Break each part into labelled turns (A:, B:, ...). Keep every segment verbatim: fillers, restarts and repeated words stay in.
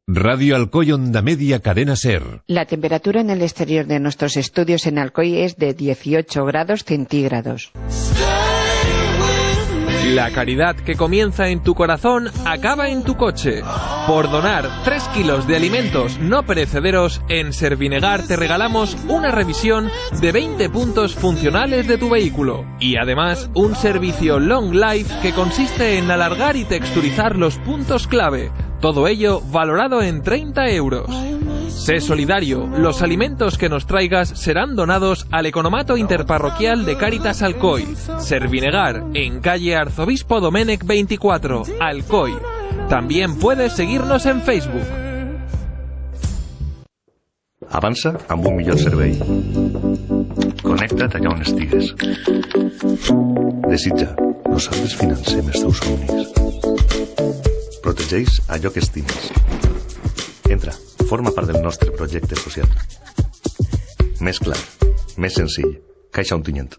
A: Radio Alcoy Onda Media Cadena Ser.
B: La temperatura en el exterior de nuestros estudios en Alcoy es de dieciocho grados centígrados.
C: La caridad que comienza en tu corazón acaba en tu coche. Por donar tres kilos de alimentos no perecederos, en Servinegar te regalamos una revisión de veinte puntos funcionales de tu vehículo. Y además un servicio Long Life que consiste en alargar y texturizar los puntos clave. Todo ello valorado en treinta euros. Sé solidario, los alimentos que nos traigas serán donados al Economato Interparroquial de Cáritas Alcoy. Servinegar, en calle Arzobispo Domènech veinticuatro, Alcoy. También puedes seguirnos en Facebook.
D: Avança amb un millor servei. Connecta't allà on estigues. Desitja, nosaltres financem els teus somnis. Protegeix allò que estimes. Entra, forma part del nostre projecte social. Més clar, més senzill. Caixa Ontinyent.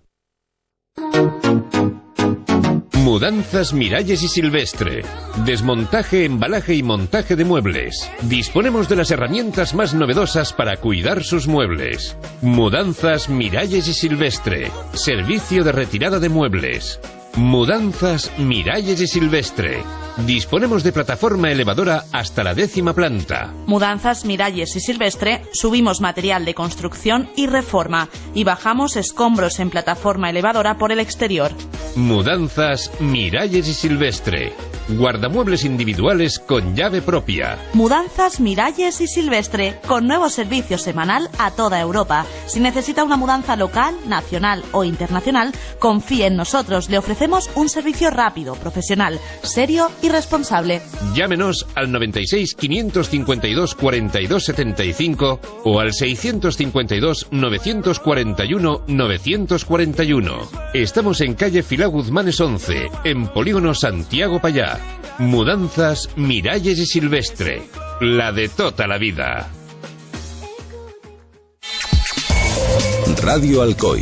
A: Mudanzas Miralles y Silvestre. Desmontaje, embalaje y montaje de muebles. Disponemos de las herramientas más novedosas para cuidar sus muebles. Mudanzas Miralles y Silvestre. Servicio de retirada de muebles. Mudanzas Miralles y Silvestre. Disponemos de plataforma elevadora hasta la décima planta.
E: Mudanzas Miralles y Silvestre. Subimos material de construcción y reforma y bajamos escombros en plataforma elevadora por el exterior.
A: Mudanzas Miralles y Silvestre. Guardamuebles individuales con llave propia.
E: Mudanzas Miralles y Silvestre, con nuevo servicio semanal a toda Europa. Si necesita una mudanza local, nacional o internacional, confíe en nosotros. Le ofrecemos un servicio rápido, profesional, serio y responsable.
A: Llámenos al noventa y seis, quinientos cincuenta y dos, cuarenta y dos setenta y cinco o al seiscientos cincuenta y dos, novecientos cuarenta y uno, novecientos cuarenta y uno. Estamos en calle Filá Guzmanes once, en Polígono Santiago Payá. Mudanzas Miralles y Silvestre. La de tota la vida.
F: Radio Alcoy.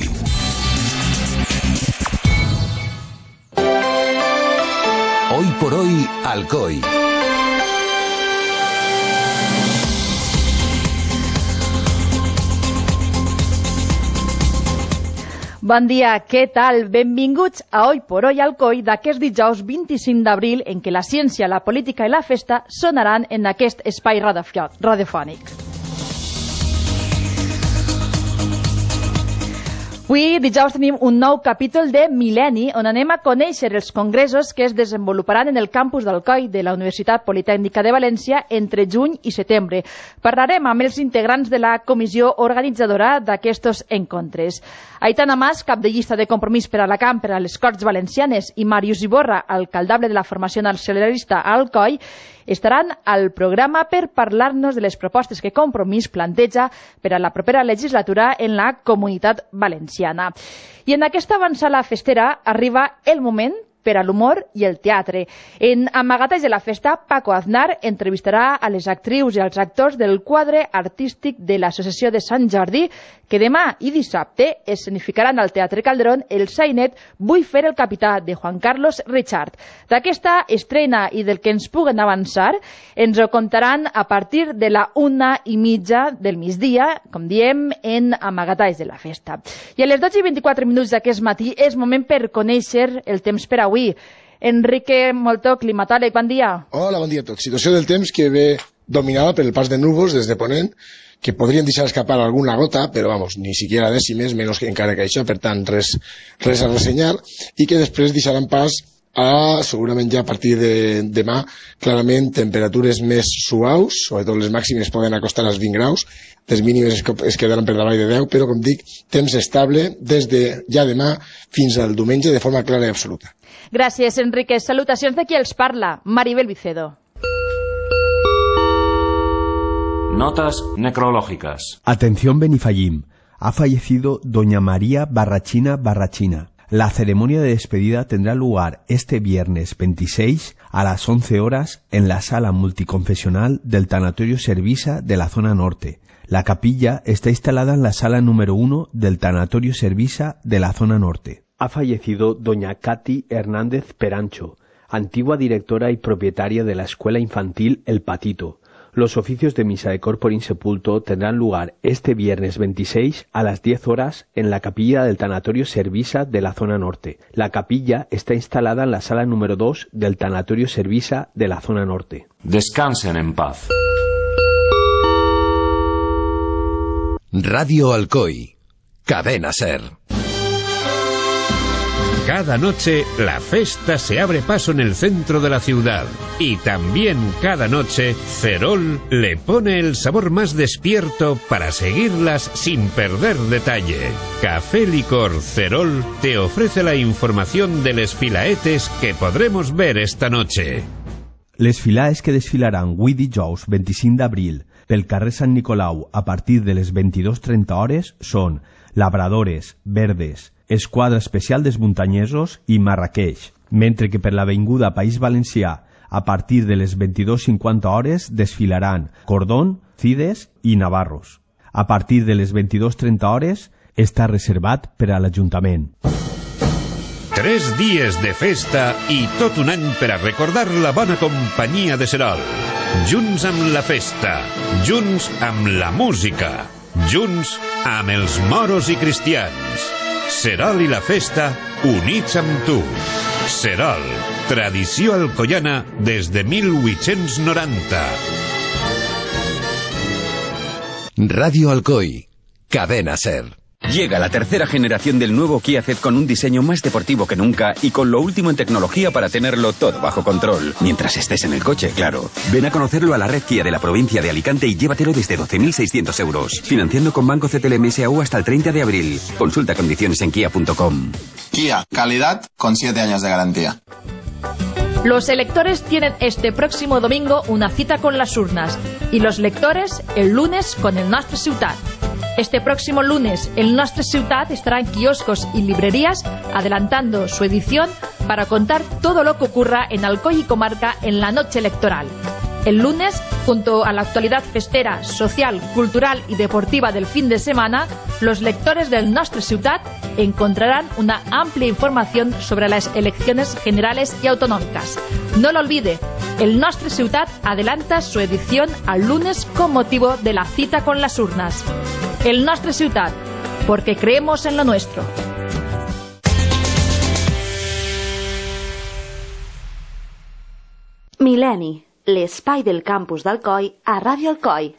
F: Hoy por hoy, Alcoy.
G: Bon dia, què tal? Benvinguts a Hoy por Hoy Alcoy d'aquest dijous vint-i-cinc d'abril en què la ciència, la política i la festa sonaran en aquest espai radiofònic. Avui, dijous, tenim un nou capítol de Mil·lenni on anem a conèixer els congressos que es desenvoluparan en el campus d'Alcoi de la Universitat Politècnica de València entre juny i setembre. Parlarem amb els integrants de la comissió organitzadora d'aquests encontres. Aitana Mas, cap de llista de Compromís per a la Camp per a les Corts Valencianes, i Màrius Iborra, alcaldable de la formació nacionalista a Alcoi, estaran al programa per parlar-nos de les propostes que Compromís planteja per a la propera legislatura en la Comunitat Valenciana. I en aquesta avançada festera arriba el moment per a l'humor i el teatre. En Amagatalls de la Festa, Paco Aznar entrevistarà a les actrius i als actors del quadre artístic de l'Associació de Sant Jordi, que demà i dissabte escenificaran al Teatre Calderón el sainet Vull fer el capità, de Juan Carlos Richard. D'aquesta estrena i del que ens puguen avançar, ens ho contaran a partir de la una i mitja del migdia, com diem, en Amagatalls de la Festa. I a les dotze i vint-i-quatre minuts d'aquest matí és moment per conèixer el temps per avui. Enrique Moltó, climatòleg, bon dia.
H: Hola, bon dia a tots. Situació del temps que ve dominada per el pas de núvols des de Ponent, que podrien deixar escapar alguna gota, però vamos, ni siquiera dècimes, menys que encara que això, per tant, res, res a ressenyar, i que després deixaran pas a, segurament ja a partir de demà, clarament temperatures més suaus, sobretot les màximes poden acostar als vint graus, les mínimes es quedaran per davall de deu, però com dic, temps estable des de ja demà fins al diumenge de forma clara i absoluta.
G: Gràcies, Enrique. Salutacions de qui els parla, Maribel Vicedo.
I: Notas necrológicas.
J: Atención Benifallim. Ha fallecido doña María Barrachina Barrachina. La ceremonia de despedida tendrá lugar este viernes veintiséis a las once horas en la sala multiconfesional del Tanatorio Servisa de la zona norte. La capilla está instalada en la sala número uno del Tanatorio Servisa de la zona norte. Ha fallecido doña Katy Hernández Perancho, antigua directora y propietaria de la escuela infantil El Patito. Los oficios de misa de Corpore Insepulto tendrán lugar este viernes veintiséis a las diez horas en la capilla del Tanatorio Servisa de la zona norte. La capilla está instalada en la sala número dos del Tanatorio Servisa de la zona norte.
I: Descansen en paz.
F: Radio Alcoy. Cadena Ser.
A: Cada noche la festa se abre paso en el centro de la ciudad y también cada noche Cerol le pone el sabor más despierto para seguirlas sin perder detalle. Café Licor Cerol te ofrece la información de les filaetes que podremos ver esta noche.
J: Les filaes que desfilaran avui dijous veinticinc d'abril pel carrer Sant Nicolau a partir de les veintidós trenta hores són Labradores, Verdes, Esquadra Especial dels Muntanyesos i Marrakeix, mentre que per l'avinguda País Valencià a partir de les veintidós cinquanta hores desfilaran Cordón, Cides i Navarros. A partir de les veintidós trenta hores està reservat per a l'Ajuntament.
A: Tres dies de festa i tot un any per a recordar la bona companyia de Serol. Junts amb la festa, junts amb la música, junts amb els moros i cristians. Serol i la festa units amb tu. Serol, tradició alcoiana des de mil vuit-cents noranta.
F: Radio Alcoy. Cadena Ser.
K: Llega la tercera generación del nuevo Kia Ceed con un diseño más deportivo que nunca y con lo último en tecnología para tenerlo todo bajo control. Mientras estés en el coche, claro. Ven a conocerlo a la red Kia de la provincia de Alicante y llévatelo desde doce mil seiscientos euros. Financiando con Banco C T L M S A U hasta el treinta de abril. Consulta condiciones en kia punto com.
L: Kia, calidad con siete años de garantía.
G: Los electores tienen este próximo domingo una cita con las urnas y los lectores el lunes con el Nostre Ciutat. Este próximo lunes, el Nostre Ciutat estará en kioscos y librerías adelantando su edición para contar todo lo que ocurra en Alcoy y comarca en la noche electoral. El lunes, junto a la actualidad festera, social, cultural y deportiva del fin de semana, los lectores del Nostre Ciutat encontrarán una amplia información sobre las elecciones generales y autonómicas. No lo olvide, el Nostre Ciutat adelanta su edición al lunes con motivo de la cita con las urnas. El Nostre Ciutat, porque creemos en lo nuestro.
E: Mil·lenni, l'espai del campus d'Alcoi a Ràdio Alcoi.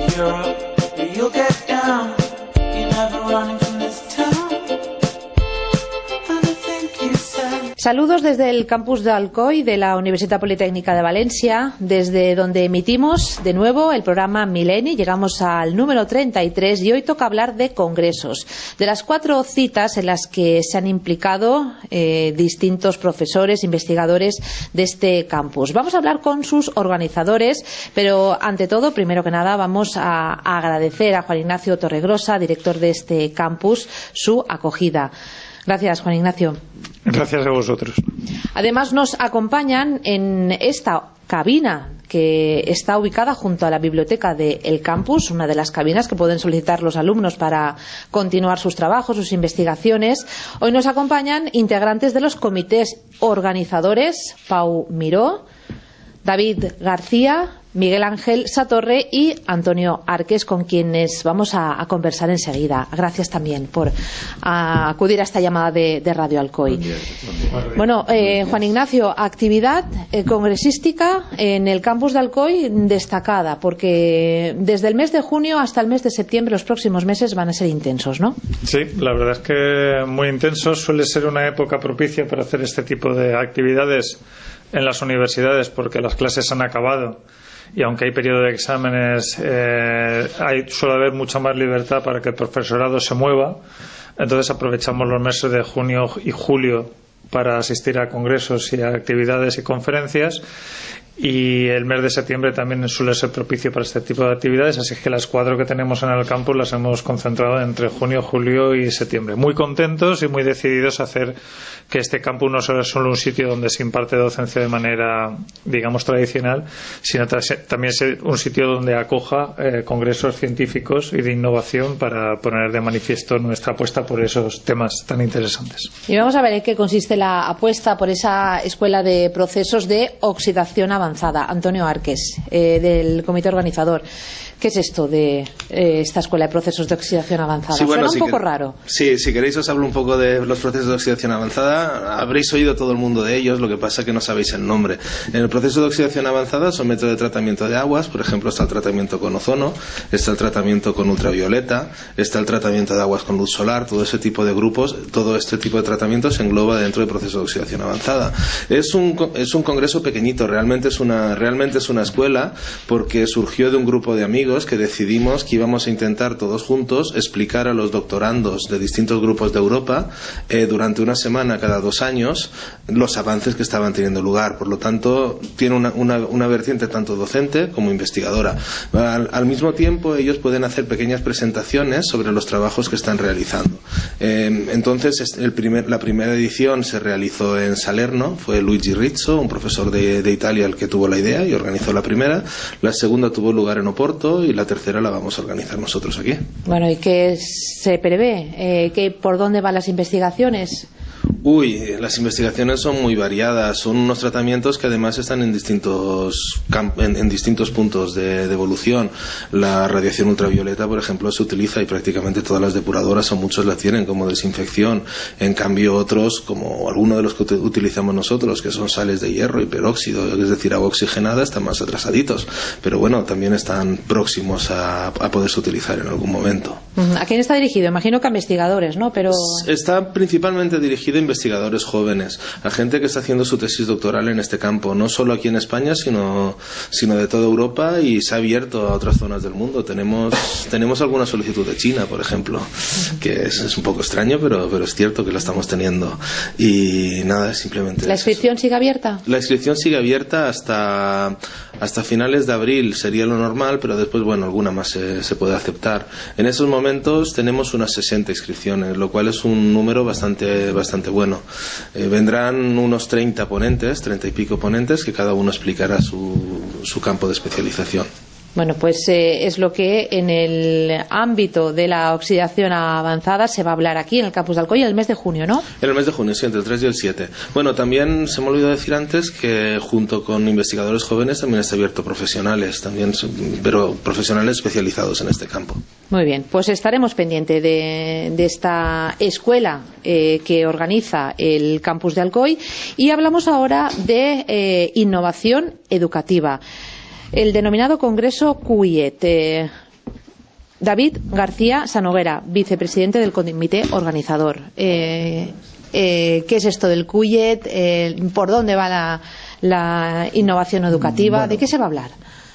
M: Saludos desde el campus de Alcoy de la Universidad Politécnica de Valencia, desde donde emitimos de nuevo el programa Mil·lenni. Llegamos al número treinta y tres y hoy toca hablar de congresos, de las cuatro citas en las que se han implicado eh, distintos profesores, investigadores de este campus. Vamos a hablar con sus organizadores, pero ante todo, primero que nada, vamos a, a agradecer a Juan Ignacio Torregrosa, director de este campus, su acogida. Gracias, Juan Ignacio.
N: Gracias a vosotros.
M: Además, nos acompañan en esta cabina que está ubicada junto a la biblioteca del campus, una de las cabinas que pueden solicitar los alumnos para continuar sus trabajos, sus investigaciones. Hoy nos acompañan integrantes de los comités organizadores, Pau Miró, David García, Miguel Ángel Satorre y Antonio Arques, con quienes vamos a, a conversar enseguida. Gracias también por a, acudir a esta llamada de, de Radio Alcoy. Buen día, buen día. Bueno, eh, Juan Ignacio, actividad eh, congresística en el campus de Alcoy destacada, porque desde el mes de junio hasta el mes de septiembre, los próximos meses van a ser intensos, ¿no?
N: Sí, la verdad es que muy intensos. Suele ser una época propicia para hacer este tipo de actividades en las universidades, porque las clases han acabado y aunque hay periodo de exámenes, eh, hay, suele haber mucha más libertad para que el profesorado se mueva. Entonces aprovechamos los meses de junio y julio para asistir a congresos y a actividades y conferencias, y el mes de septiembre también suele ser propicio para este tipo de actividades, así que las cuatro que tenemos en el campus las hemos concentrado entre junio, julio y septiembre. Muy contentos y muy decididos a hacer que este campus no sea solo un sitio donde se imparte docencia de manera, digamos, tradicional, sino también ser un sitio donde acoja eh, congresos científicos y de innovación para poner de manifiesto nuestra apuesta por esos temas tan interesantes.
M: Y vamos a ver en qué consiste la apuesta por esa escuela de procesos de oxidación avanzada. Avanzada. Antonio Arques, eh, del comité organizador. ¿Qué es esto de eh, esta escuela de procesos de oxidación avanzada?
O: Sí, bueno,
M: Suena un
O: si
M: poco
O: que...
M: raro.
O: Sí, si queréis os hablo un poco de los procesos de oxidación avanzada. Habréis oído todo el mundo de ellos, lo que pasa es que no sabéis el nombre. En el proceso de oxidación avanzada son métodos de tratamiento de aguas. Por ejemplo, está el tratamiento con ozono, está el tratamiento con ultravioleta, está el tratamiento de aguas con luz solar. Todo ese tipo de grupos, todo este tipo de tratamientos se engloba dentro del proceso de oxidación avanzada. Es un, es un congreso pequeñito, realmente es una, realmente es una escuela, porque surgió de un grupo de amigos que decidimos que íbamos a intentar todos juntos explicar a los doctorandos de distintos grupos de Europa eh, durante una semana cada dos años los avances que estaban teniendo lugar. Por lo tanto, tiene una, una, una vertiente tanto docente como investigadora. Al, al mismo tiempo, ellos pueden hacer pequeñas presentaciones sobre los trabajos que están realizando. Eh, entonces, el primer, la primera edición se realizó en Salerno, fue Luigi Rizzo, un profesor de, de Italia, el que tuvo la idea y organizó la primera. La segunda tuvo lugar en Oporto y la tercera la vamos a organizar nosotros aquí.
M: Bueno, ¿y qué se prevé? Eh, ¿qué, ¿Por dónde van las investigaciones?
O: Uy, las investigaciones son muy variadas, son unos tratamientos que además están en distintos en, en distintos puntos de, de evolución. La radiación ultravioleta, por ejemplo, se utiliza y prácticamente todas las depuradoras o muchos la tienen como desinfección. En cambio, otros, como algunos de los que utilizamos nosotros, que son sales de hierro y peróxido, es decir, agua oxigenada, están más atrasaditos. Pero bueno, también están próximos a, a poderse utilizar en algún momento.
M: ¿A quién está dirigido? Imagino que a investigadores, ¿no? Pero
O: está principalmente dirigido a investigadores jóvenes, a gente que está haciendo su tesis doctoral en este campo, no solo aquí en España, sino, sino de toda Europa, y se ha abierto a otras zonas del mundo. Tenemos, tenemos alguna solicitud de China, por ejemplo, que es, es un poco extraño, pero, pero es cierto que la estamos teniendo. Y nada, simplemente...
M: ¿La inscripción sigue abierta?
O: La inscripción sigue abierta hasta, hasta finales de abril, sería lo normal, pero después, bueno, alguna más se, se puede aceptar. En esos momentos tenemos unas sesenta inscripciones, lo cual es un número bastante, bastante bueno. Eh, vendrán unos treinta ponentes, treinta y pico ponentes, que cada uno explicará su, su campo de especialización.
M: Bueno, pues eh, es lo que en el ámbito de la oxidación avanzada se va a hablar aquí en el campus de Alcoy en el mes de junio, ¿no?
O: En el mes de junio, sí, entre el tres y el siete. Bueno, también se me olvidó decir antes que junto con investigadores jóvenes también está abierto profesionales, también, pero profesionales especializados en este campo.
M: Muy bien, pues estaremos pendientes de, de esta escuela eh, que organiza el campus de Alcoy, y hablamos ahora de eh, innovación educativa. El denominado Congreso Q I E T. Eh, David García Sanoguera, vicepresidente del comité organizador. Eh, eh, ¿Qué es esto del Q I E T? Eh, ¿Por dónde va la, la innovación educativa? Bueno, ¿de qué se va a hablar?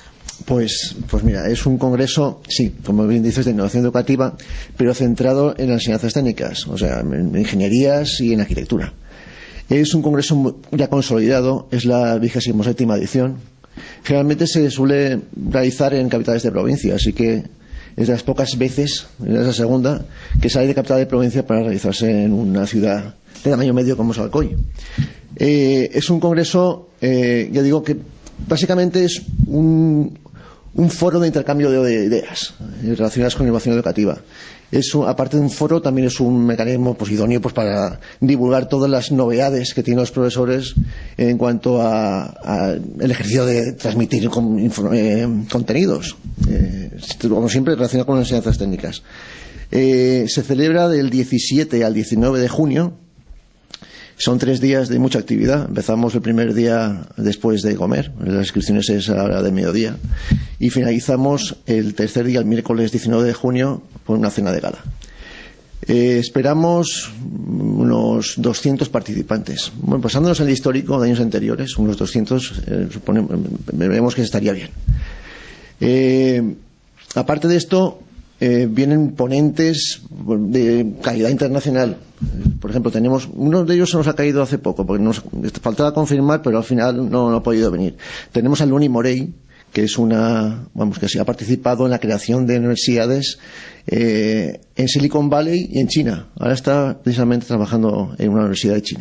P: Pues, pues mira, es un congreso, sí, como bien dices, de innovación educativa, pero centrado en las enseñanzas técnicas, o sea, en ingenierías y en arquitectura. Es un congreso ya consolidado, es la vigésima séptima edición. Generalmente se suele realizar en capitales de provincia, así que es de las pocas veces, es la segunda, que sale de capital de provincia para realizarse en una ciudad de tamaño medio como es Alcoy. Eh, es un congreso, eh, ya digo que básicamente es un, un foro de intercambio de, de ideas relacionadas con innovación educativa. Es un, aparte de un foro, también es un mecanismo pues, idóneo pues, para divulgar todas las novedades que tienen los profesores en cuanto a, a el ejercicio de transmitir con, eh, contenidos, eh, como siempre relacionado con las enseñanzas técnicas. Eh, se celebra del diecisiete al diecinueve de junio. Son tres días de mucha actividad. Empezamos el primer día después de comer, las inscripciones es a la hora de mediodía, y finalizamos el tercer día, el miércoles diecinueve de junio, con una cena de gala. Eh, esperamos unos doscientos participantes. Bueno, basándonos en el histórico de años anteriores, unos doscientos, eh, suponemos, vemos que estaría bien. Eh, aparte de esto, eh, vienen ponentes de calidad internacional. Por ejemplo, tenemos uno de ellos se nos ha caído hace poco porque nos faltaba confirmar, pero al final no, no ha podido venir. Tenemos a Luni Morey, que es una, vamos, que sí ha participado en la creación de universidades eh, en Silicon Valley y en China. Ahora está precisamente trabajando en una universidad de China,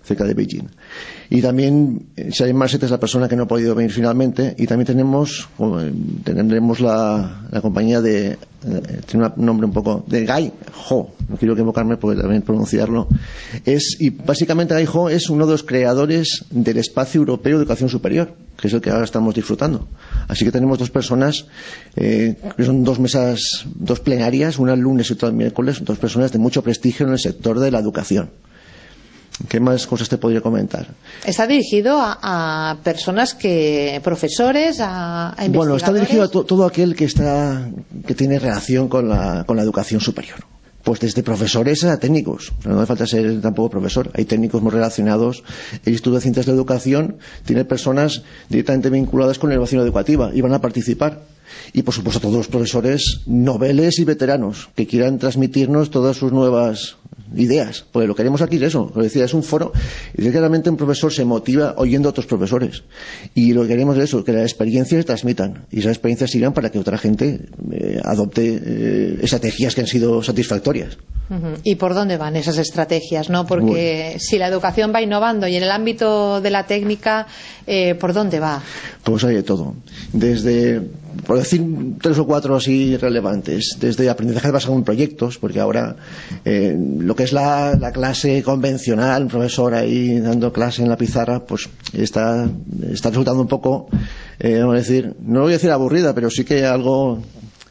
P: cerca de Beijing. Y también Xavier Marset es la persona que no ha podido venir finalmente, y también tenemos tendremos la, la compañía de, tiene un nombre un poco, de Gai Ho, no quiero equivocarme porque también pronunciarlo, es, y básicamente Gai Ho es uno de los creadores del Espacio Europeo de Educación Superior, que es el que ahora estamos disfrutando. Así que tenemos dos personas, eh, que son dos mesas, dos plenarias, una el lunes y otra el miércoles, dos personas de mucho prestigio en el sector de la educación. ¿Qué más cosas te podría comentar?
M: Está dirigido a, a personas que, profesores, a, a investigadores.
P: Bueno, está dirigido a to, todo aquel que está, que tiene relación con la, con la educación superior. Pues desde profesores a técnicos. No hace falta ser tampoco profesor. Hay técnicos muy relacionados. El Instituto de Ciencias de la Educación tiene personas directamente vinculadas con la innovación educativa y van a participar. Y por supuesto todos los profesores noveles y veteranos que quieran transmitirnos todas sus nuevas ideas, porque lo que queremos aquí es eso, lo decía, es un foro, y realmente un profesor se motiva oyendo a otros profesores, y lo que queremos es eso, que las experiencias se transmitan y esas experiencias sirvan para que otra gente eh, adopte eh, estrategias que han sido satisfactorias.
M: Uh-huh. ¿Y por dónde van esas estrategias? ¿No? Porque bueno, si la educación va innovando y en el ámbito de la técnica, eh, ¿por dónde va?
P: Pues hay de todo, desde, por decir tres o cuatro así relevantes, desde aprendizaje basado en proyectos, porque ahora eh, lo que es la, la clase convencional, un profesor ahí dando clase en la pizarra, pues está, está resultando un poco, eh, vamos a decir, no voy a decir aburrida, pero sí que algo,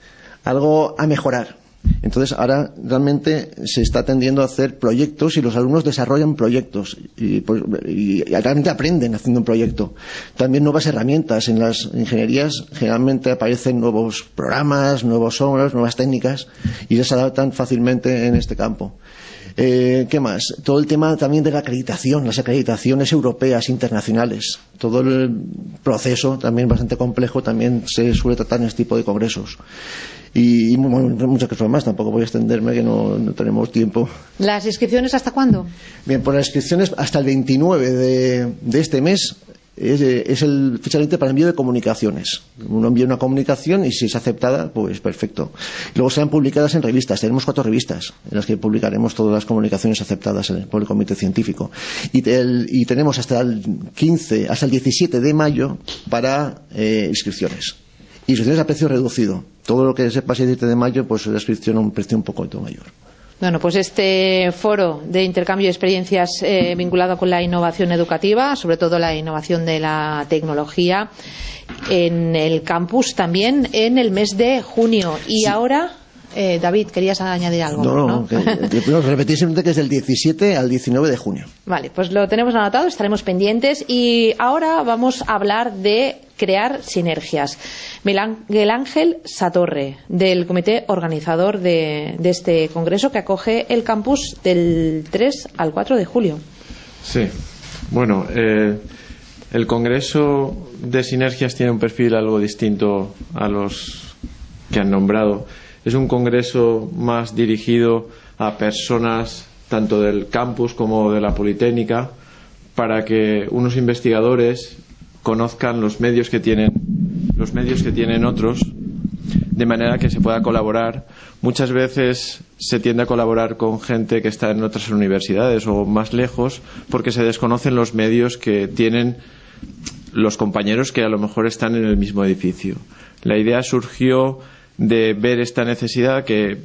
P: algo a mejorar. Entonces ahora realmente se está tendiendo a hacer proyectos y los alumnos desarrollan proyectos y, pues, y realmente aprenden haciendo un proyecto. También nuevas herramientas. En las ingenierías generalmente aparecen nuevos programas, nuevos softwares, nuevas técnicas, y ya se adaptan fácilmente en este campo. Eh, ¿Qué más? Todo el tema también de la acreditación, las acreditaciones europeas, internacionales. Todo el proceso, también bastante complejo, también se suele tratar en este tipo de congresos. Y, y muchas cosas más, tampoco voy a extenderme que no, no tenemos tiempo.
M: ¿Las inscripciones hasta cuándo?
P: Bien, pues las inscripciones hasta el veintinueve de, de este mes es, es el fecha límite para envío de comunicaciones. Uno envía una comunicación y si es aceptada, pues perfecto. Luego serán publicadas en revistas. Tenemos cuatro revistas en las que publicaremos todas las comunicaciones aceptadas por el comité científico. Y, el, y tenemos hasta el quince, hasta el diecisiete de mayo para eh, inscripciones. Inscripciones a precio reducido. Todo lo que se pase el diecisiete de mayo, pues la inscripción a un precio un poco mayor.
M: Bueno, pues este foro de intercambio de experiencias eh, vinculado con la innovación educativa, sobre todo la innovación de la tecnología, en el campus también en el mes de junio. Y sí. ahora, eh, David, querías añadir algo.
P: No, no,
M: ¿no?
P: Que, no repetir simplemente que es del diecisiete al diecinueve de junio.
M: Vale, pues lo tenemos anotado, estaremos pendientes. Y ahora vamos a hablar de crear sinergias. Miguel Ángel Satorre, del comité organizador de, de este congreso que acoge el campus del tres al cuatro de julio.
Q: Sí, bueno, eh, el congreso de sinergias tiene un perfil algo distinto a los que han nombrado. Es un congreso más dirigido a personas tanto del campus como de la Politécnica, para que unos investigadores conozcan los medios que tienen los medios que tienen otros, de manera que se pueda colaborar. Muchas veces se tiende a colaborar con gente que está en otras universidades o más lejos, porque se desconocen los medios que tienen los compañeros que a lo mejor están en el mismo edificio. La idea surgió de ver esta necesidad, que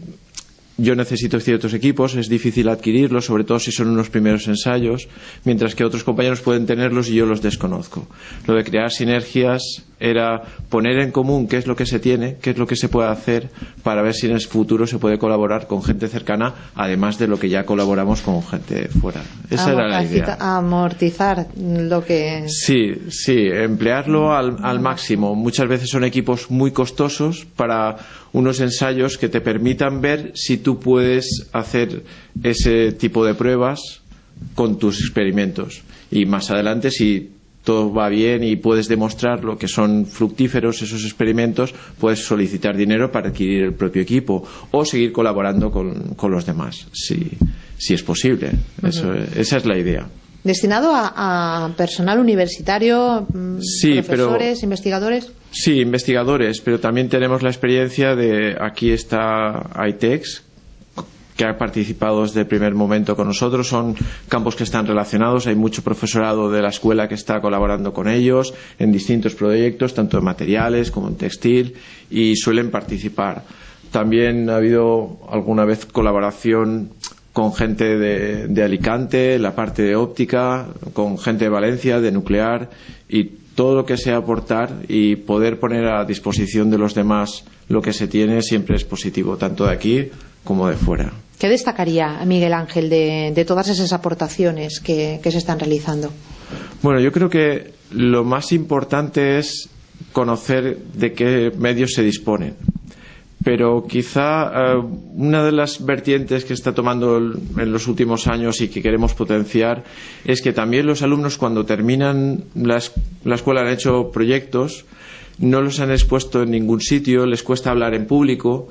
Q: yo necesito ciertos equipos, es difícil adquirirlos, sobre todo si son unos primeros ensayos, mientras que otros compañeros pueden tenerlos y yo los desconozco. Lo de crear sinergias era poner en común qué es lo que se tiene, qué es lo que se puede hacer, para ver si en el futuro se puede colaborar con gente cercana, además de lo que ya colaboramos con gente fuera. Esa era la idea.
M: Amortizar lo que...
Q: Sí, sí, emplearlo al, al máximo. Muchas veces son equipos muy costosos para unos ensayos que te permitan ver si tú puedes hacer ese tipo de pruebas con tus experimentos. Y más adelante, si todo va bien y puedes demostrar lo que son fructíferos esos experimentos, puedes solicitar dinero para adquirir el propio equipo o seguir colaborando con, con los demás, si, si es posible. Uh-huh. Eso, esa es la idea.
M: ¿Destinado a, a personal universitario,
Q: sí,
M: profesores,
Q: pero,
M: investigadores?
Q: Sí, investigadores, pero también tenemos la experiencia de, aquí está I T E X, que ha participado desde el primer momento con nosotros. Son campos que están relacionados, hay mucho profesorado de la escuela que está colaborando con ellos en distintos proyectos, tanto en materiales como en textil, y suelen participar. También ha habido alguna vez colaboración con gente de, de Alicante, la parte de óptica, con gente de Valencia, de nuclear, y todo lo que sea aportar y poder poner a disposición de los demás lo que se tiene siempre es positivo, tanto de aquí como de fuera.
M: ¿Qué destacaría, Miguel Ángel, de, de todas esas aportaciones que, que se están realizando?
Q: Bueno, yo creo que lo más importante es conocer de qué medios se disponen. Pero quizá uh, una de las vertientes que está tomando el, en los últimos años y que queremos potenciar es que también los alumnos, cuando terminan la, la escuela, han hecho proyectos, no los han expuesto en ningún sitio, les cuesta hablar en público,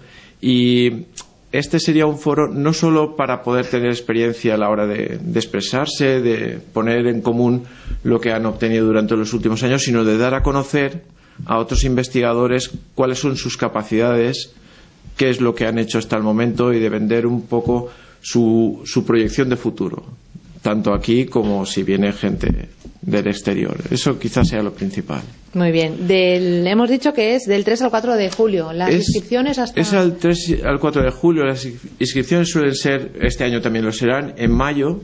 Q: y este sería un foro no solo para poder tener experiencia a la hora de, de expresarse, de poner en común lo que han obtenido durante los últimos años, sino de dar a conocer a otros investigadores cuáles son sus capacidades, qué es lo que han hecho hasta el momento, y de vender un poco su, su proyección de futuro, tanto aquí como si viene gente del exterior. Eso quizás sea lo principal.
M: Muy bien. Del, hemos dicho que es del tres al cuatro de julio. Las es, inscripciones hasta...
Q: Es al tres al cuatro de julio. Las inscripciones suelen ser, este año también lo serán, en mayo,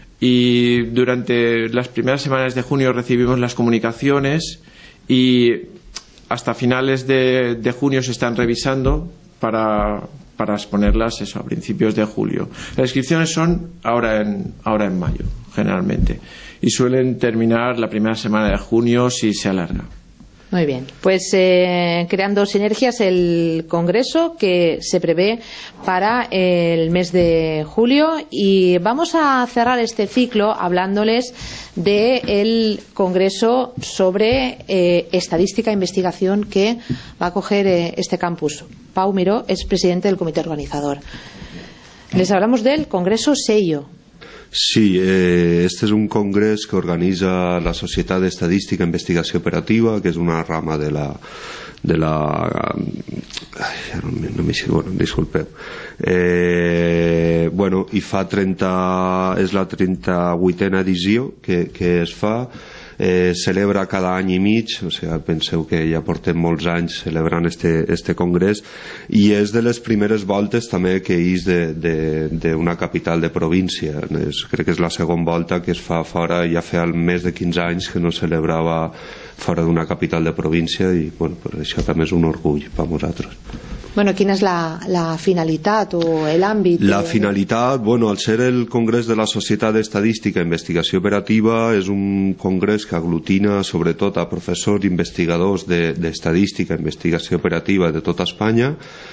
Q: y durante las primeras semanas de junio recibimos las comunicaciones y hasta finales de, de junio se están revisando para, para exponerlas eso, a principios de julio. Las inscripciones son ahora en, ahora en mayo, generalmente, y suelen terminar la primera semana de junio si se alarga.
M: Muy bien, pues eh, creando sinergias, el congreso que se prevé para el mes de julio, y vamos a cerrar este ciclo hablándoles del congreso sobre eh, estadística e investigación que va a coger eh, este campus. Pau Miró es presidente del comité organizador. Les hablamos del congreso SEIO.
R: Sí, eh, este és un congrés que organitza la Societat d'Estadística i Investigació Operativa, que és una rama de la... de la ai, no, no m'hi sé, bueno, disculpeu. Eh, bueno, i fa trenta... és la trenta-vuitena edició que, que es fa. Eh, celebra cada any i mig, o sigui, penseu que ja portem molts anys celebrant este, este congrés, i és de les primeres voltes també que és d'una capital de província. És, crec que és la segona volta que es fa fora, ja fa més de quinze anys que no celebrava fora d'una capital de província, i bueno, per això també és un orgull per nosaltres.
M: Bueno, quina és la, la finalitat o l'àmbit?
R: La finalitat, bueno, al ser el Congrés de la Societat d'Estadística i Investigació Operativa, és un congrés que aglutina sobretot a professors i investigadors d'estadística i investigació operativa de tota Espanya.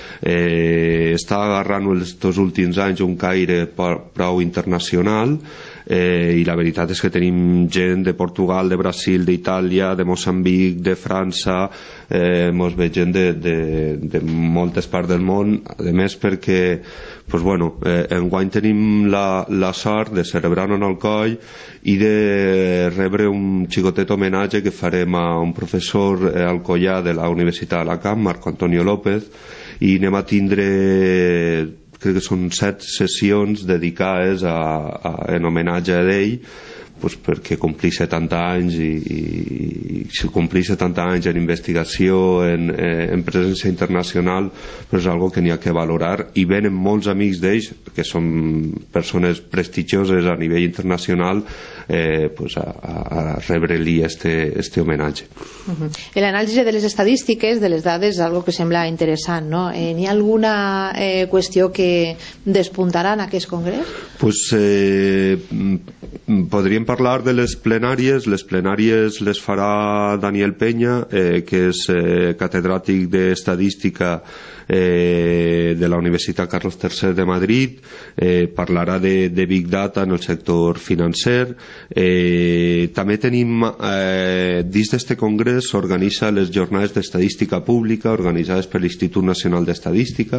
R: Eh, està agarrant els últims anys un caire prou internacional, eh, i la veritat és que tenim gent de Portugal, de Brasil, d'Itàlia, de Moçambic, de França, eh, mos ve gent de, de, de moltes parts del món, a més perquè pues bueno, eh, enguany tenim la, la sort de celebrar-ho en Alcoi i de rebre un xicotet homenatge que farem a un professor eh, alcoià de la Universitat d'Alacant, Marco Antonio López, i anem a tindre, crec que són set sessions dedicades a, a, en homenatge a ell, pues perquè complís setanta anys i, i si complís setanta anys en investigació, en, en presència internacional, però és algo que n'hi ha que valorar, i venen molts amics d'ells que són persones prestigioses a nivell internacional, eh, pues a, a rebre-li este, este homenatge.
M: Uh-huh. L'anàlisi de les estadístiques, de les dades, és algo que sembla interessant, no? Eh, n'hi ha alguna eh, qüestió que despuntarà en aquest congrés?
R: Pues eh, podríem parlar de les plenàries. Les plenàries les farà Daniel Peña, eh, que és eh, catedràtic d'estadística eh, de la Universitat Carlos tercer de Madrid. Eh, parlarà de, de Big Data en el sector financer. Eh, també tenim, eh, dins d'este congrés s'organitza les jornades d'estadística pública organitzades per l'Institut Nacional d'Estadística,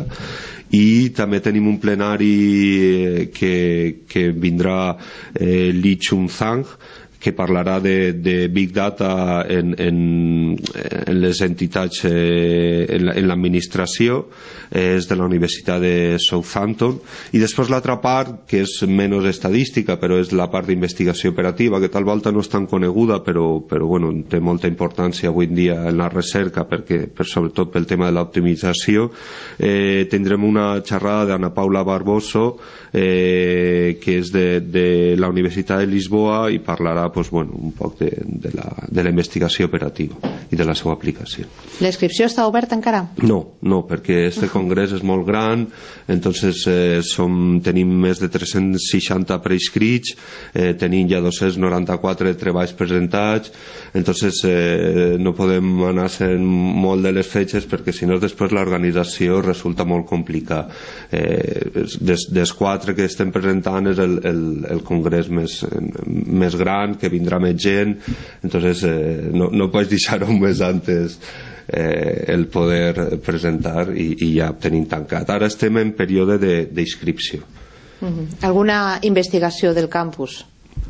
R: i també tenim un plenari que, que vindrà eh, Li Chun Zhang, que parlarà de, de Big Data en, en, en les entitats, eh, en l'administració, eh, és de la Universitat de Southampton. I després l'altra part, que és menys estadística, però és la part d'investigació operativa, que tal volta no és tan coneguda, però, però bueno, té molta importància avui en dia en la recerca, perquè, per, sobretot pel tema de l'optimització. Eh, tindrem una xerrada d'Anna Paula Barboso, eh, que és de, de la Universitat de Lisboa, i parlarà pues, bueno, un poc de, de, la, de la investigació operativa i de la seva aplicació.
M: La inscripció està oberta encara?
R: No, no, perquè este congrés és molt gran, entonces eh, som, tenim més de tres-cents seixanta preinscrits, eh, tenim ja dos-cents noranta-quatre treballs presentats, entonces eh, no podem anar sent molt de les fetges perquè si no després l'organització resulta molt complicada. Eh, des, des quatre que estem presentant és el, el, el congrés més, més gran, que vindrà més gent, entonces eh, no, no pots deixar un mes antes eh, el poder presentar i, i ja tenim tancat. Ara estem en període d'inscripció.
M: Uh-huh. Alguna investigació del campus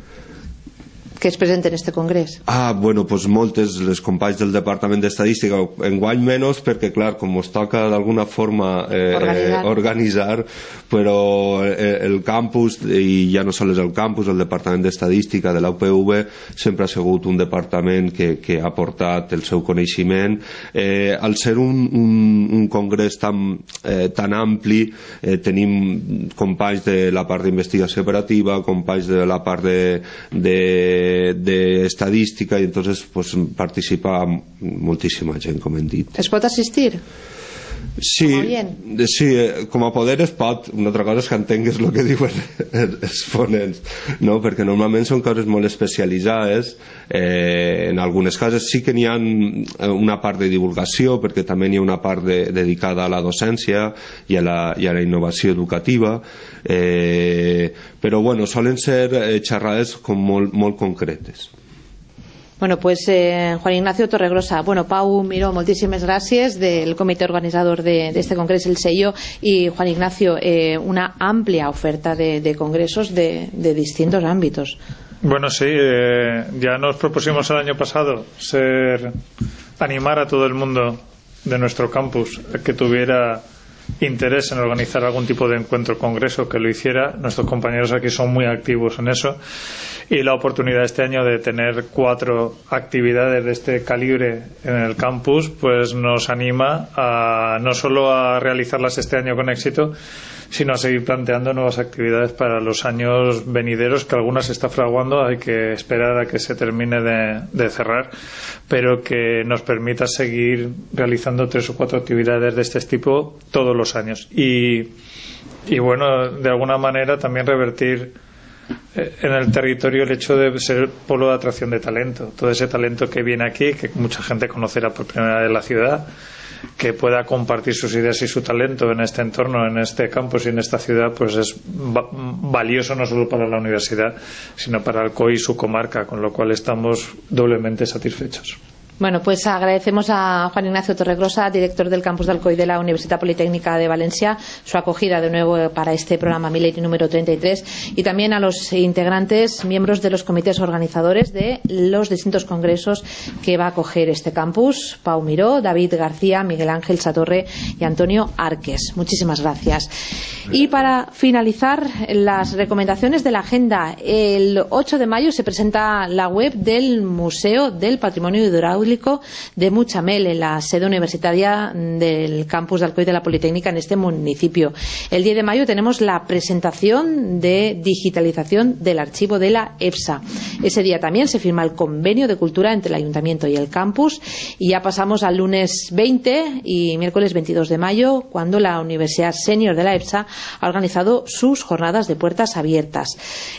M: que es presenta en este congrés?
R: Ah, bueno, pues moltes, les companys del Departament d'Estadística, enguany menys perquè, clar, com us toca d'alguna forma eh, organitzar. organitzar, però eh, el campus, i ja no sols el campus, el Departament d'Estadística de la U P V sempre ha sigut un departament que, que ha portat el seu coneixement. Eh, al ser un, un, un congrés tan, eh, tan ampli, eh, tenim companys de la part d'investigació operativa, companys de la part de, de de estadística, i entonces pues, participa moltíssima gent, com hem dit.
M: Es pot assistir?
R: Sí, sí, com a poder es pot. Una altra cosa és que entengues el que diuen els ponents, no? Perquè normalment són coses molt especialitzades. Eh, en algunes cases sí que n'hi ha una part de divulgació, perquè també n'hi ha una part de, dedicada a la docència i a la, i a la innovació educativa, eh, però bueno, solen ser eh, xerrades com molt, molt concretes.
M: Bueno, pues eh, Juan Ignacio Torregrosa, bueno, Pau Miró, moltíssimes gràcies del comitè organitzador de, de este congreso, el sello, y Juan Ignacio, eh, una amplia oferta de, de congresos de, de distintos ámbitos.
N: Bueno, sí, eh, ya nos propusimos el año pasado ser animar a todo el mundo de nuestro campus a que tuviera interés en organizar algún tipo de encuentro o congreso, que lo hiciera. Nuestros compañeros aquí son muy activos en eso, y la oportunidad este año de tener cuatro actividades de este calibre en el campus pues nos anima a no solo a realizarlas este año con éxito, sino a seguir planteando nuevas actividades para los años venideros, que algunas se está fraguando, hay que esperar a que se termine de, de cerrar, pero que nos permita seguir realizando tres o cuatro actividades de este tipo todos los años. Y, y bueno, de alguna manera también revertir en el territorio el hecho de ser polo de atracción de talento, todo ese talento que viene aquí, que mucha gente conocerá por primera vez la ciudad, que pueda compartir sus ideas y su talento en este entorno, en este campus y en esta ciudad, pues es va- valioso no solo para la universidad, sino para Alcoy y su comarca, con lo cual estamos doblemente satisfechos.
M: Bueno, pues agradecemos a Juan Ignacio Torregrosa, director del campus de Alcoy de la Universidad Politécnica de Valencia, su acogida de nuevo para este programa Millennium número treinta y tres, y también a los integrantes, miembros de los comités organizadores de los distintos congresos que va a acoger este campus: Pau Miró, David García, Miguel Ángel Satorre y Antonio Arques. Muchísimas gracias. Y para finalizar, las recomendaciones de la agenda. El ocho de mayo se presenta la web del Museo del Patrimonio Hidráulico de Muchamel, en la sede universitaria del campus de Alcoy de la Politécnica en este municipio. El diez de mayo tenemos la presentación de digitalización del archivo de la EFSA. Ese día también se firma el convenio de cultura entre el ayuntamiento y el campus, y ya pasamos al lunes veinte y miércoles veintidós de mayo, cuando la Universidad Senior de la EFSA ha organizado sus jornadas de puertas abiertas.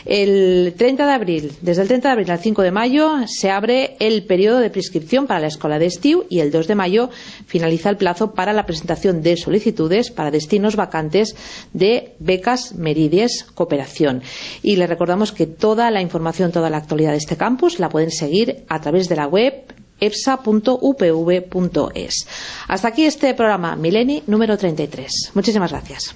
M: El treinta de abril, desde el treinta de abril al cinco de mayo, se abre el periodo de prescripción para la escola de estiu, y el dos de mayo finaliza el plazo para la presentación de solicitudes para destinos vacantes de becas Meridies Cooperación. Y les recordamos que toda la información, toda la actualidad de este campus la pueden seguir a través de la web epsa punto u p v punto es. Hasta aquí este programa Millennium número treinta y tres. Muchísimas gracias.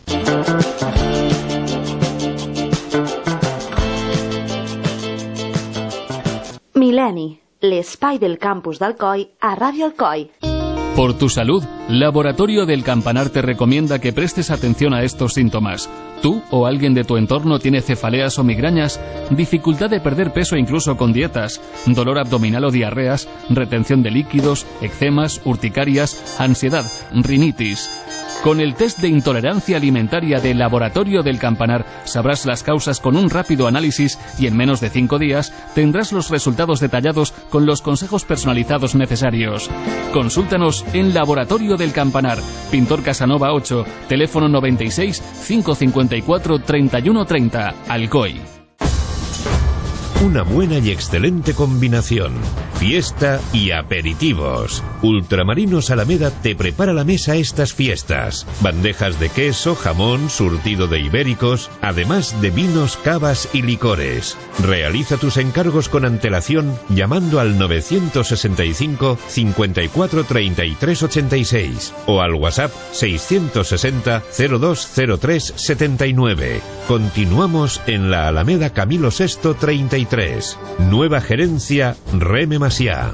E: Mileni, l'espai del campus d'Alcoi a Ràdio Alcoi.
S: Por tu salud, Laboratorio del Campanar te recomienda que prestes atención a estos síntomas. ¿Tú o alguien de tu entorno tiene cefaleas o migrañas, dificultad de perder peso incluso con dietas, dolor abdominal o diarreas, retención de líquidos, eczemas, urticarias, ansiedad, rinitis? Con el test de intolerancia alimentaria del Laboratorio del Campanar sabrás las causas con un rápido análisis y en menos de cinco días tendrás los resultados detallados con los consejos personalizados necesarios. Consúltanos en Laboratorio del Campanar, Pintor Casanova ocho, teléfono noventa y seis, cinco cincuenta y cuatro, treinta y uno treinta, Alcoy.
A: Una buena y excelente combinación. Fiesta y aperitivos. Ultramarinos Alameda te prepara la mesa estas fiestas. Bandejas de queso, jamón, surtido de ibéricos, además de vinos, cavas y licores. Realiza tus encargos con antelación llamando al novecientos sesenta y cinco, cincuenta y cuatro, treinta y tres ochenta y seis o al WhatsApp seiscientos sesenta, cero dos cero tres setenta y nueve. Continuamos en la Alameda Camilo sexto treinta y tres. Nueva gerencia Reme Macià.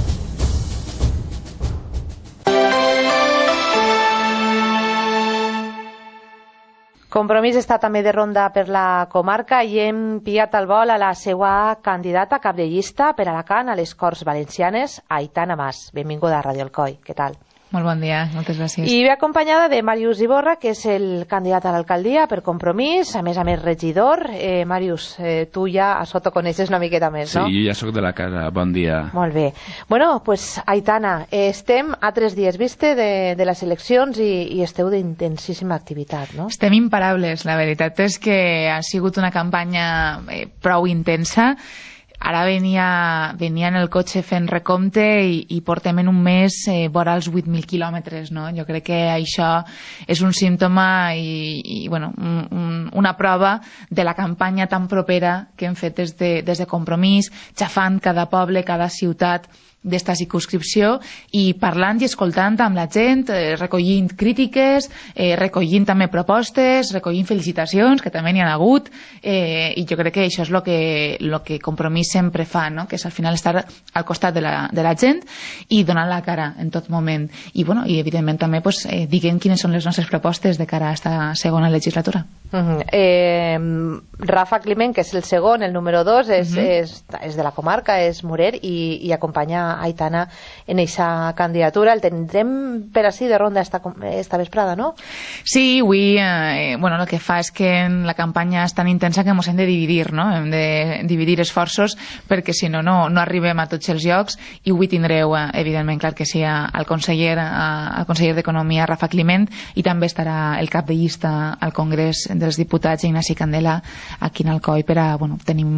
M: Compromís està també de ronda per la comarca i hem pillat al vol a la seva candidata cap de llista per Alacant a les Corts Valencianes, Aitana Mas. Benvinguda a Ràdio Alcoi. Què tal?
T: Molt bon dia, moltes gràcies.
M: I ve acompanyada de Màrius Iborra, que és el candidat a l'alcaldia per Compromís, a més a més regidor. Eh, Màrius, eh, tu ja a sota coneixes una miqueta més, no?
U: Sí, jo ja sóc de la casa, bon dia.
M: Molt bé. Bueno, pues, Aitana, eh, estem a tres dies, viste, de, de les eleccions i, i esteu d'intensíssima activitat, no?
T: Estem imparables, la veritat és que ha sigut una campanya eh, prou intensa. Ara venia, venia en el cotxe fent recompte i, i portem en un mes eh, vora els vuit mil quilòmetres, no? Jo crec que això és un símptoma i, i bueno, un, un, una prova de la campanya tan propera que hem fet des de, des de Compromís, xafant cada poble, cada ciutat d'esta circumscripció i parlant i escoltant amb la gent, eh, recollint crítiques, eh, recollint també propostes, recollint felicitacions, que també n'hi ha hagut, eh, i jo crec que això és el que, lo que Compromís sempre fa, no? Que és al final estar al costat de la, de la gent i donar la cara en tot moment. I, bueno, i evidentment també pues, eh, diguem quines són les nostres propostes de cara a esta segona legislatura.
M: Uh-huh. eh, Rafa Climent, que és el segon, el número dos, és, uh-huh. és, és de la comarca, és Morer, i, i acompanya Aitana en aquesta candidatura. El tindrem per així de ronda esta, esta vesprada, no?
T: Sí, avui eh, bueno, el que fa és que en la campanya és tan intensa que ens hem de dividir, no? Hem de dividir esforços perquè si no, no, no arribem a tots els llocs i avui tindreu, eh, evidentment, clar que sí, al conseller, al conseller d'Economia, Rafa Climent, i també estarà el cap de llista al Congrés dels Diputats, Ignasi Candela, aquí en Alcoi, per a, bueno, tenim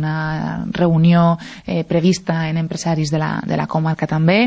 T: una reunió eh, prevista en empresaris de la, de la comarca també,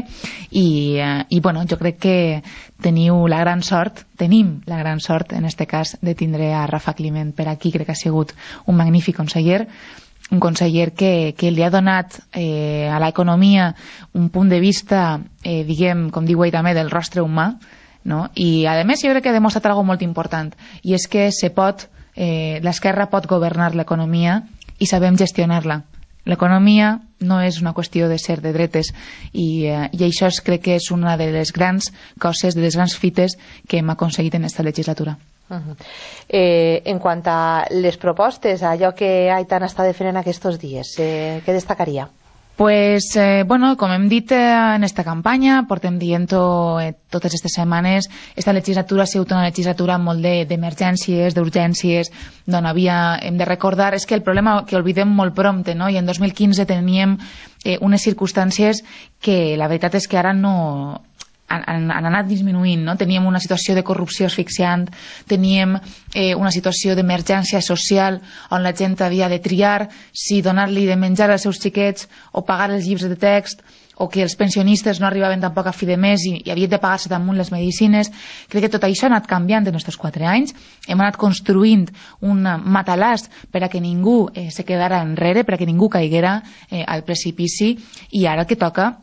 T: i, eh, i bueno, jo crec que teniu la gran sort, tenim la gran sort, en este cas, de tindre a Rafa Climent per aquí. Crec que ha sigut un magnífic conseller, un conseller que, que li ha donat eh, a l'economia un punt de vista, eh, diguem, com diu ell també, del rostre humà, no? I a més jo crec que ha demostrat algo molt important, i és que se pot, eh, l'esquerra pot governar l'economia i sabem gestionar-la. L'economia no és una qüestió de ser de dretes i, eh, i això és, crec que és una de les grans coses, de les grans fites que hem aconseguit en aquesta legislatura.
M: Uh-huh. eh, en quant a les propostes, allò que Aitana està defendent aquests dies, eh, què destacaria?
T: Pues, eh, bueno, com hem dit eh, en esta campanya, portem dient-ho eh, totes aquestes setmanes, esta legislatura ha sigut una legislatura molt d'emergències, de, d'urgències, d'on havia, hem de recordar, és que el problema que oblidem molt prompte, no? I en dos mil quinze teníem eh, unes circumstàncies que la veritat és que ara no... Han, han anat disminuint, no? Teníem una situació de corrupció asfixiant, teníem eh, una situació d'emergència social on la gent havia de triar si donar-li de menjar als seus xiquets o pagar els llibres de text, o que els pensionistes no arribaven tampoc a fi de mes i, i havien de pagar-se damunt les medicines. Crec que tot això ha anat canviant en aquests quatre anys. Hem anat construint un matalàs per a que ningú eh, se quedara enrere, per a que ningú caiguera eh, al precipici, i ara el que toca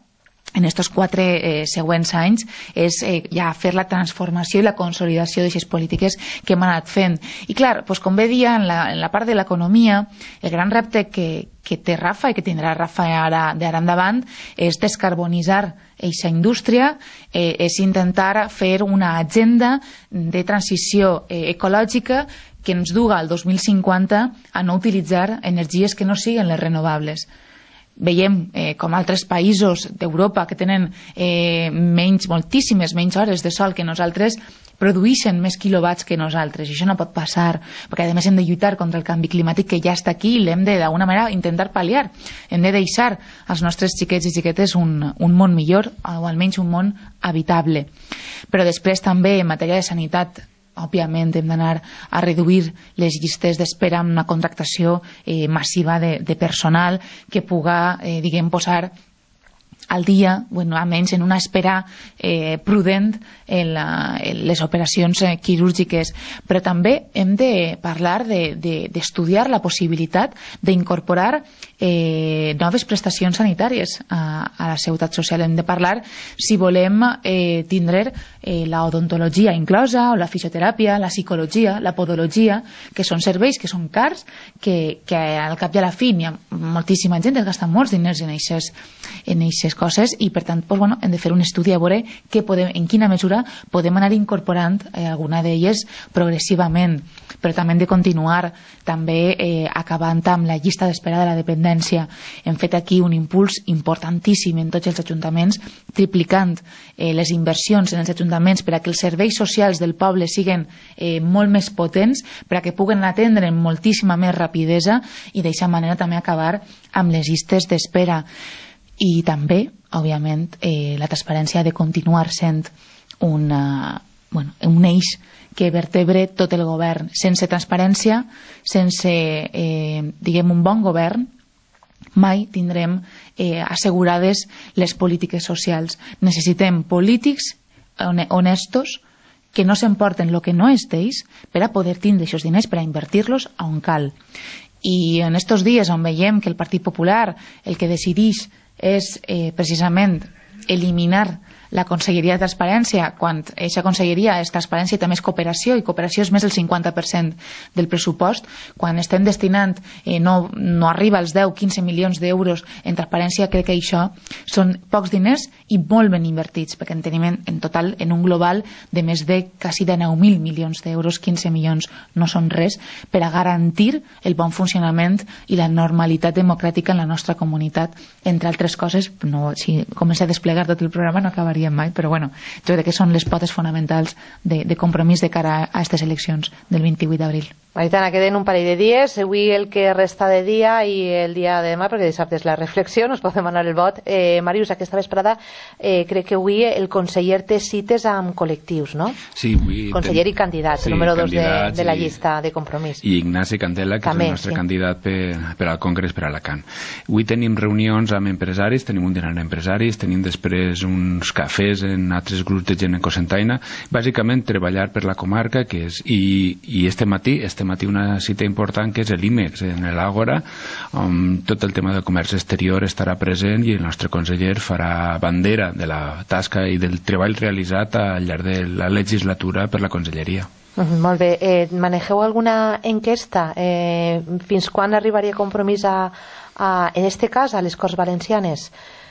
T: en aquests quatre eh, següents anys és eh, ja fer la transformació i la consolidació d'aquestes polítiques que hem anat fent. I clar, doncs, com bé dia, en la, en la part de l'economia, el gran repte que, que té Rafa i que tindrà Rafa ara d'ara endavant és descarbonitzar aquesta indústria, eh, és intentar fer una agenda de transició eh, ecològica que ens duga al dos mil cinquanta a no utilitzar energies que no siguin les renovables. Veiem eh, com altres països d'Europa que tenen eh, menys, moltíssimes menys hores de sol que nosaltres produeixen més quilowatts que nosaltres, i això no pot passar, perquè a més hem de lluitar contra el canvi climàtic que ja està aquí i l'hem de d'alguna manera intentar pal·liar. Hem de deixar als nostres xiquets i xiquetes un, un món millor, o almenys un món habitable. Però després també en matèria de sanitat, òbviament hem d'anar a reduir les llistes d'espera amb una contractació eh, massiva de, de personal que puga, eh, diguem, posar al dia, bueno, almenys en una espera eh, prudent en, la, en les operacions eh, quirúrgiques. Però també hem de parlar d'estudiar de, de, la possibilitat d'incorporar eh, noves prestacions sanitàries a, a la seguretat social. Hem de parlar si volem eh, tindre eh, la odontologia inclosa, o la fisioteràpia, la psicologia, la podologia, que són serveis que són cars, que, que al cap i a la fi hi ha moltíssima gent que gasta molts diners en aquestes en aquestes coses, i per tant doncs, bueno, hem de fer un estudi a veure que podem, en quina mesura podem anar incorporant eh, alguna d'elles progressivament. Però també hem de continuar també eh, acabant amb la llista d'espera de la dependència. Hem fet aquí un impuls importantíssim en tots els ajuntaments, triplicant eh, les inversions en els ajuntaments per a que els serveis socials del poble siguin eh, molt més potents, per a que puguen atendre amb moltíssima més rapidesa i d'aquesta manera també acabar amb les llistes d'espera. I també, òbviament, eh, la transparència ha de continuar sent una, bueno, un eix que vertebre tot el govern. Sense transparència, sense eh, diguem un bon govern, mai tindrem eh, assegurades les polítiques socials. Necessitem polítics honestos que no s'emporten el que no és d'ells per a poder tindre aquests diners per a invertir-los on cal. I en estos dies on veiem que el Partit Popular el que decideix és eh, precisament eliminar la Conselleria de Transparència, quan aquesta conselleria és transparència i també és cooperació, i cooperació és més del cinquanta per cent del pressupost, quan estem destinant eh, no, no arriba als deu a quinze milions d'euros en transparència, crec que això són pocs diners i molt ben invertits, perquè en tenim en, en total en un global de més de quasi de nou mil milions d'euros. Quinze milions no són res per a garantir el bon funcionament i la normalitat democràtica en la nostra comunitat, entre altres coses. No, si comença a desplegar tot el programa no acabaria mai, però bueno, jo crec que són les potes fonamentals de, de compromís de cara a aquestes eleccions del vint-i-vuit d'abril.
M: Maritana, queden un parell de dies, avui el que resta de dia i el dia de demà, perquè dissabte és la reflexió, nos podem anar el vot. Eh, Màrius, aquesta vesprada eh, crec que avui el conseller té cites amb col·lectius, no?
U: Sí, avui...
M: Conseller ten... i candidat, sí, el número dos de, de la llista
U: i...
M: de compromís.
U: I Ignasi Candela, que també, és el nostre sí. candidat per, per al Congrés per a Alacant. Avui tenim reunions amb empresaris, tenim un dinar d'empresaris, tenim després uns cafès en altres grups de gent en Cocentaina, bàsicament treballar per la comarca, que és, i, i este matí, este matí una cita important que és l'IMEX en l'Àgora, on tot el tema del comerç exterior estarà present i el nostre conseller farà bandera de la tasca i del treball realitzat al llarg de la legislatura per la conselleria.
M: Mm, molt bé. Eh, manegeu alguna enquesta? Eh, fins quan arribaria Compromís a, a, en este cas, a les Corts Valencianes?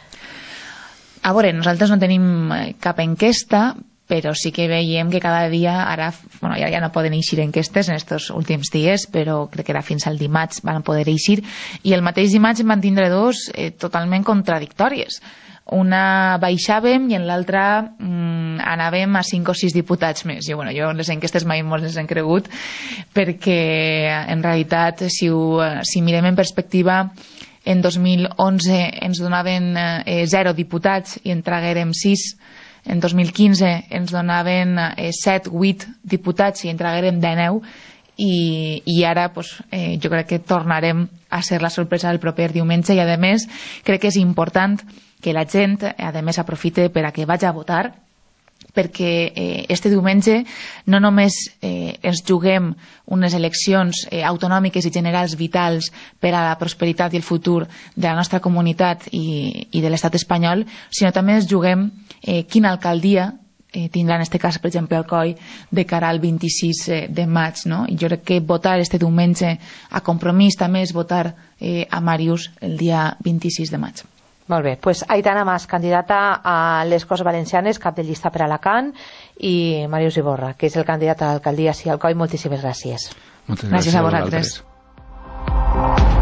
T: A veure, nosaltres no tenim cap enquesta, però sí que veiem que cada dia ara, bueno, ja, ja no poden eixir enquestes en aquests últims dies, però crec que era fins al dimarts van poder eixir, i el mateix dimarts en van tindre dos eh, totalment contradictòries. Una baixàvem i en l'altra mmm, anàvem a cinc o sis diputats més. Jo, bueno, jo les enquestes mai molt les he cregut, perquè en realitat si, ho, si mirem en perspectiva, en dos mil onze ens donaven eh, zero diputats i en traguérem sis. En dos mil quinze ens donaven eh, set o vuit diputats i en traguérem dinou, i, i ara pues, eh, jo crec que tornarem a ser la sorpresa del proper diumenge, i a més crec que és important que la gent a més aprofite per a que vagi a votar, perquè eh, este diumenge no només eh, ens juguem unes eleccions eh, autonòmiques i generals vitals per a la prosperitat i el futur de la nostra comunitat i, i de l'estat espanyol, sinó també ens juguem eh, quina alcaldia eh, tindrà en este cas, per exemple, Alcoi de cara al vint-i-sis de maig, no? I jo crec que votar este diumenge a Compromís també és votar eh, a Màrius el dia vint-i-sis de maig.
M: Molt bé, pues Aitana Mas, candidata a les Corts Valencianes, cap de llista per a Alacant, i Màrius Iborra, que és el candidat a l'alcaldia sí, Alcoi. Moltíssimes gràcies.
U: Moltes gràcies, gràcies a vosaltres.